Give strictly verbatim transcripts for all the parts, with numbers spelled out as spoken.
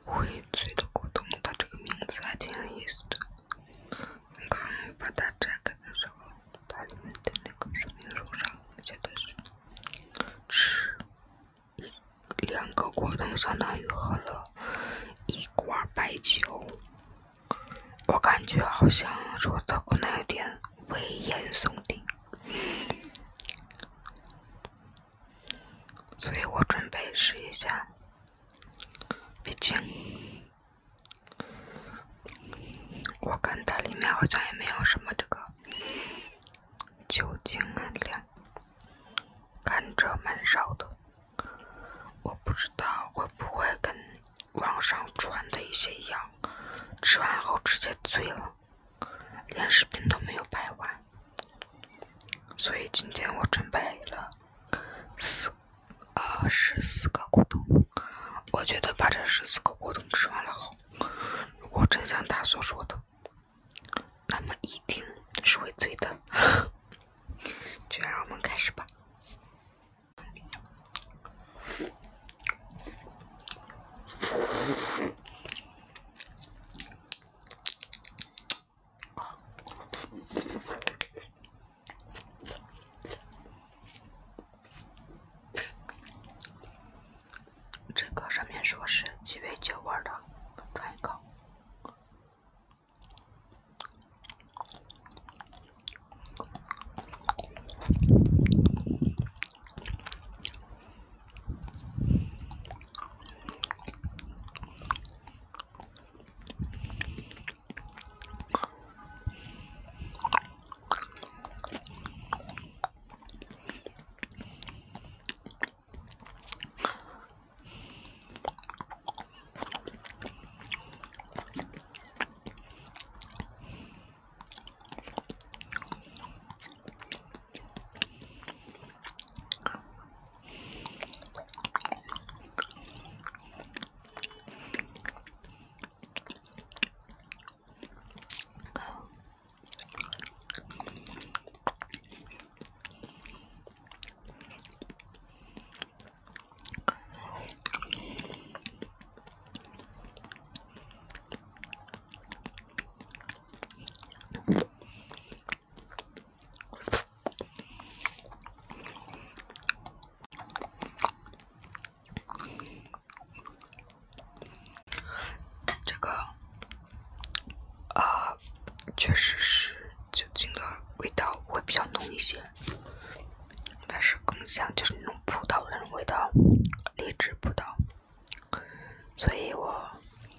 荟萃的果冻，它这个名字还挺有意思的。刚刚我把它摘开的时候，它里面的那个说明书上写的是吃两个果冻相当于喝了一罐白酒。我感觉好像说的可能有点危言耸听，所以我准备试一下，毕竟我看它里面好像也没有什么这个酒精含量，看着蛮少的。我不知道会不会跟网上传的一些一样，吃完后直接醉了，连视频都没有拍完。所以今天我准备了四呃十四个果冻。我觉得把这十四个果冻吃完了后，如果真像他所说的，那么一定是会醉的。就让我们开始吧。这个上面说是鸡尾酒味的，尝一口。确实是酒精的味道会比较浓一些，但是更像就是那种葡萄的那种味道，荔枝葡萄。所以我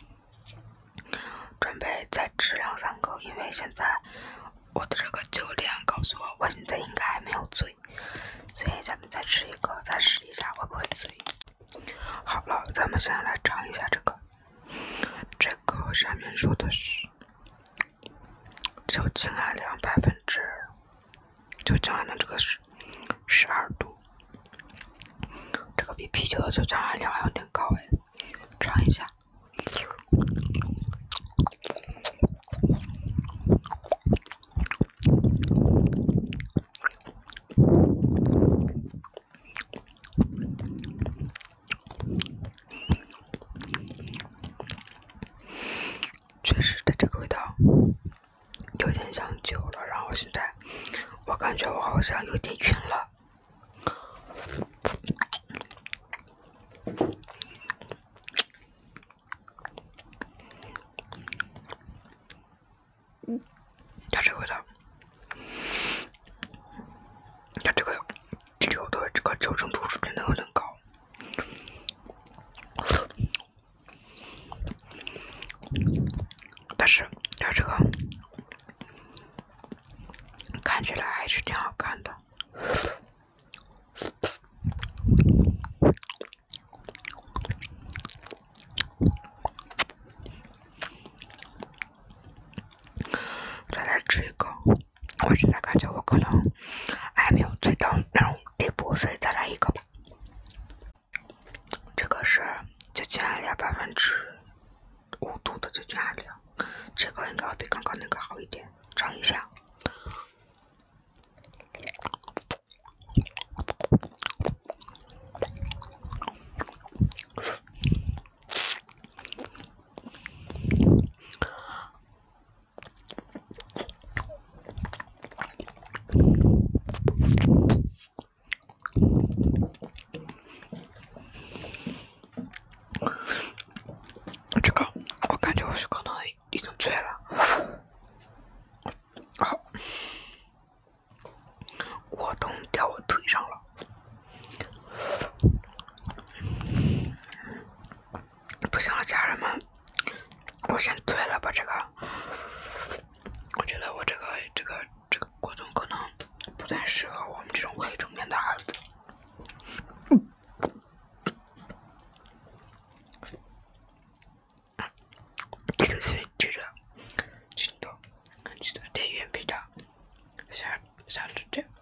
准备再吃两三个，因为现在我的这个酒量告诉我，我现在应该还没有醉，所以咱们再吃一个，再试一下会不会醉。好了，咱们现在来尝一下这个，这个上面说的是酒精含量百分之，酒精含量这个是十二度，这个比啤酒的酒精含量还有点高哎，尝一下。确实的，这个味道有点像酒了，然后现在我感觉我好像有点晕了。它这个味道，它这个酒的这个酒精度数真的有点高。但是它这个看起来还是挺好看的。再来吃一个，我现在感觉我可能还没有醉到那种地步，所以再来一个吧。这个是酒精含量百分之五度的酒精含量，这个应该会比刚刚那个好一点，尝一下。 家人们，我先退了吧。这个，我觉得我这个这个这个果冻可能不太适合我们这种未成年的孩子。记得去记着，记得记得点原皮糖，下下次这样。